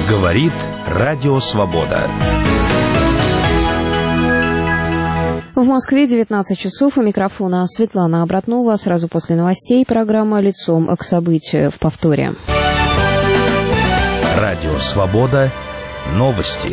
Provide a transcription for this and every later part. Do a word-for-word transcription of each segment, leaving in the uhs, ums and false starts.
Говорит Радио Свобода. В Москве девятнадцать часов. У микрофона Светлана Обратнова. Сразу после новостей программа «Лицом к событию» в повторе. Радио Свобода. Новости.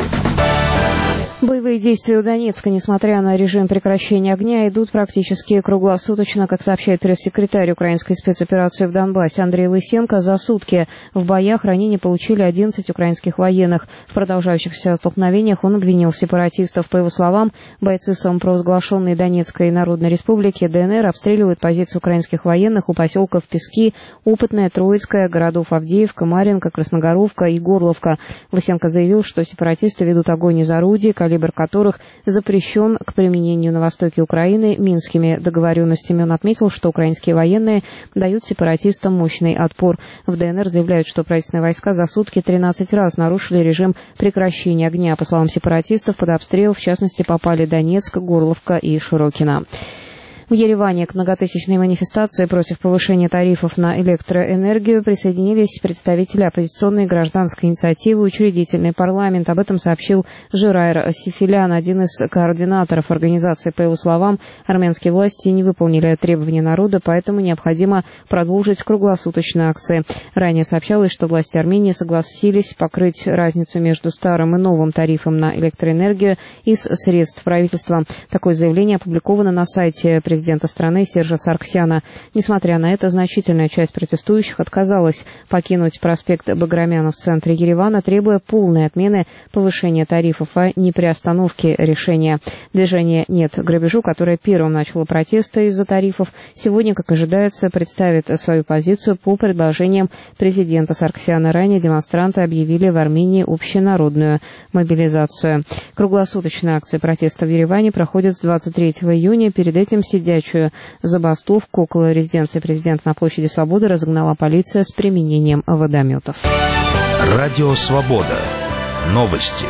Боевые действия у Донецка, несмотря на режим прекращения огня, идут практически круглосуточно, как сообщает пресс-секретарь украинской спецоперации в Донбассе Андрей Лысенко. За сутки в боях ранения получили одиннадцать украинских военных. В продолжающихся столкновениях он обвинил сепаратистов. По его словам, бойцы самопровозглашенной Донецкой Народной Республики ДНР обстреливают позиции украинских военных у поселков Пески, Опытная, Троицкая, городов Авдеевка, Марьинка, Красногоровка и Горловка. Лысенко заявил, что сепаратисты ведут огонь из орудий, калибр которых запрещен к применению на востоке Украины минскими договоренностями. Он отметил, что украинские военные дают сепаратистам мощный отпор. В ДНР заявляют, что правительственные войска за сутки тринадцать раз нарушили режим прекращения огня. По словам сепаратистов, под обстрел, в частности, попали Донецк, Горловка и Широкино. В Ереване к многотысячной манифестации против повышения тарифов на электроэнергию присоединились представители оппозиционной гражданской инициативы «Учредительный парламент». Об этом сообщил Жирайр Сифилян, один из координаторов организации. По его словам, армянские власти не выполнили требования народа, поэтому необходимо продолжить круглосуточные акции. Ранее сообщалось, что власти Армении согласились покрыть разницу между старым и новым тарифом на электроэнергию из средств правительства. Такое заявление опубликовано на сайте президента президента страны Сержа Сарксяна. Несмотря на это, значительная часть протестующих отказалась покинуть проспект Баграмяна в центре Еревана, требуя полной отмены повышения тарифов, а не приостановки решения. Движение «Нет грабежу», которое первым начало протесты из-за тарифов, сегодня, как ожидается, представит свою позицию по предложениям президента Сарксяна. Ранее демонстранты объявили в Армении общенародную мобилизацию. Круглосуточная акция протеста в Ереване проходит с двадцать третьего июня. Перед этим сидячую забастовку около резиденции президента на площади Свободы разогнала полиция с применением водометов. Радио Свобода. Новости.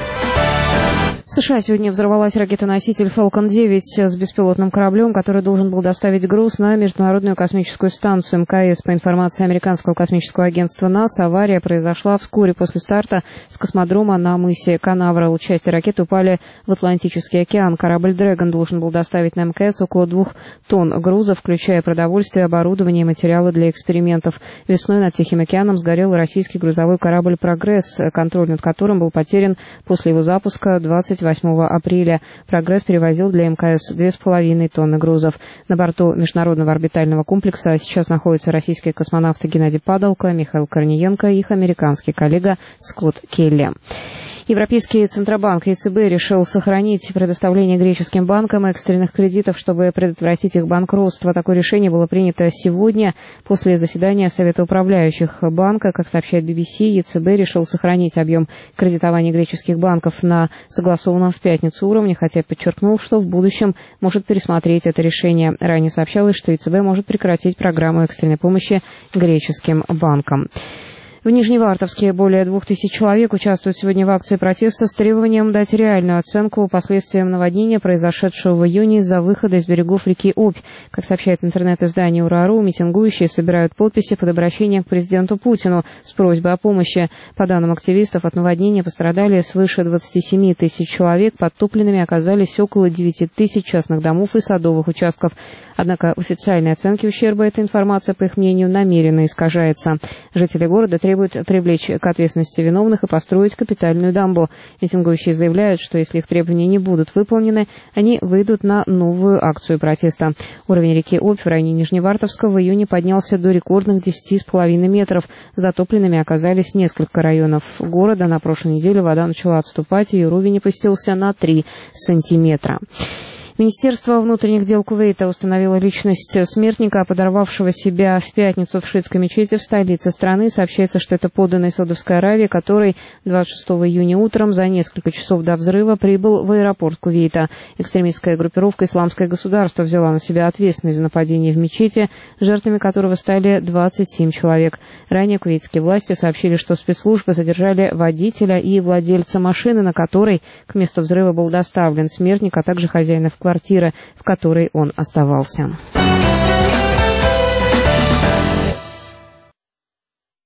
В США сегодня взорвалась ракета-носитель Фалкон девять с беспилотным кораблем, который должен был доставить груз на Международную космическую станцию эм ка эс. По информации американского космического агентства НАСА, авария произошла вскоре после старта с космодрома на мысе Канаверал. Части ракеты упали в Атлантический океан. Корабль «Дрэгон» должен был доставить на эм ка эс около двух тонн груза, включая продовольствие, оборудование и материалы для экспериментов. Весной над Тихим океаном сгорел российский грузовой корабль «Прогресс», контроль над которым был потерян после его запуска двадцать восьмого апреля. «Прогресс» перевозил для эм ка эс две с половиной тонны грузов. На борту Международного орбитального комплекса сейчас находятся российские космонавты Геннадий Падалко, Михаил Корниенко и их американский коллега Скотт Келли. Европейский Центробанк и ЦБ решил сохранить предоставление греческим банкам экстренных кредитов, чтобы предотвратить их банкротство. Такое решение было принято сегодня после заседания Совета управляющих банка. Как сообщает би би си, ЕЦБ решил сохранить объем кредитования греческих банков на согласованном в пятницу уровне, хотя подчеркнул, что в будущем может пересмотреть это решение. Ранее сообщалось, что ЕЦБ может прекратить программу экстренной помощи греческим банкам. В Нижневартовске более двух тысяч человек участвуют сегодня в акции протеста с требованием дать реальную оценку последствиям наводнения, произошедшего в июне из-за выхода из берегов реки Обь. Как сообщает интернет-издание «Ура.ру», митингующие собирают подписи под обращением к президенту Путину с просьбой о помощи. По данным активистов, от наводнения пострадали свыше двадцати семи тысяч человек, подтопленными оказались около девяти тысяч частных домов и садовых участков. Однако в официальной оценке ущерба эта информация, по их мнению, намеренно искажается. Жители города требуют требуют привлечь к ответственности виновных и построить капитальную дамбу. Митингующие заявляют, что если их требования не будут выполнены, они выйдут на новую акцию протеста. Уровень реки Обь в районе Нижневартовска в июне поднялся до рекордных десяти с половиной метров. Затопленными оказались несколько районов города. На прошлой неделе вода начала отступать, и ее уровень опустился на три сантиметра. Министерство внутренних дел Кувейта установило личность смертника, подорвавшего себя в пятницу в шиитской мечети в столице страны. Сообщается, что это подданный Саудовской Аравии, который двадцать шестого июня утром за несколько часов до взрыва прибыл в аэропорт Кувейта. Экстремистская группировка «Исламское государство» взяла на себя ответственность за нападение в мечети, жертвами которого стали двадцать семь человек. Ранее кувейтские власти сообщили, что спецслужбы задержали водителя и владельца машины, на которой к месту взрыва был доставлен смертник, а также хозяина квартиры, в которой он оставался.